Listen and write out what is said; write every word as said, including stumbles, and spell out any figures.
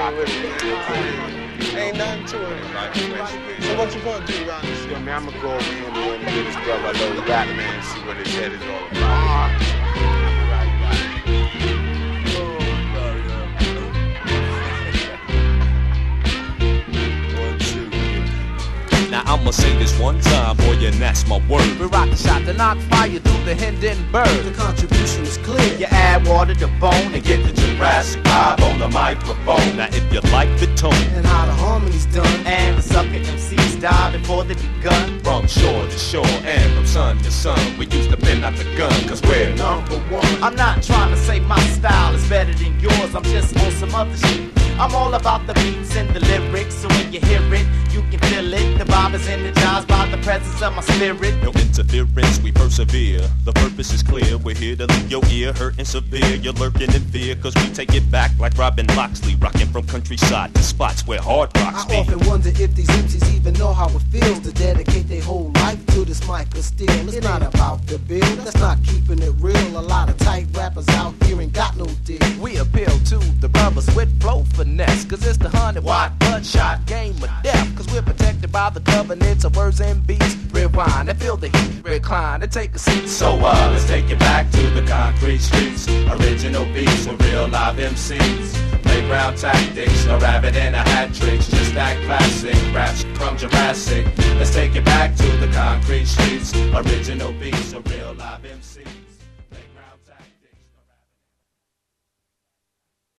fucking with it, man. Ain't nothing to it. So what you gonna do around this? Yo, man, I'm gonna go over here and get his brother a little rap, man, and see what his head is all about. Now I'ma say this one time, boy, and that's my word. We rock the shot to knock fire through the Hindenburg. The contribution is clear. You add water to bone and get the Jurassic vibe on the microphone. Now if you like the tone and how the harmony's done, and the sucker M Cs die before they begun. From shore to shore and from sun to sun, we used to bend out the gun, cause we're number one. I'm not trying to say my style is better than yours, I'm just on some other shit. I'm all about the beats and the lyrics, so when you hear it, you can feel it. The vibe is energized by the presence of my spirit. No interference, we persevere. The purpose is clear, we're here to leave your ear hurting severe. You're lurking in fear, cause we take it back like Robin Loxley, rocking from countryside to spots where hard rocks be. I often wonder if these M Cs even know how it feels to dedicate their whole life to this mic of steel. It's it not about the bill, that's not keeping it real. A lot of tight rappers out here ain't got no deal. We appeal to the brothers with flow finesse, cause it's the hundred watt bloodshot game of death. Cause we're protected by the covenants of words and beats. Rewind and feel the heat, recline and take a seat. So uh, let's take it back to the concrete streets. Original beats with real live M Cs. Playground tactics, no rabbit and a hat tricks. Just that classic, raps from Jurassic. Let's take it back to the concrete streets. Original beats, a real live M Cs.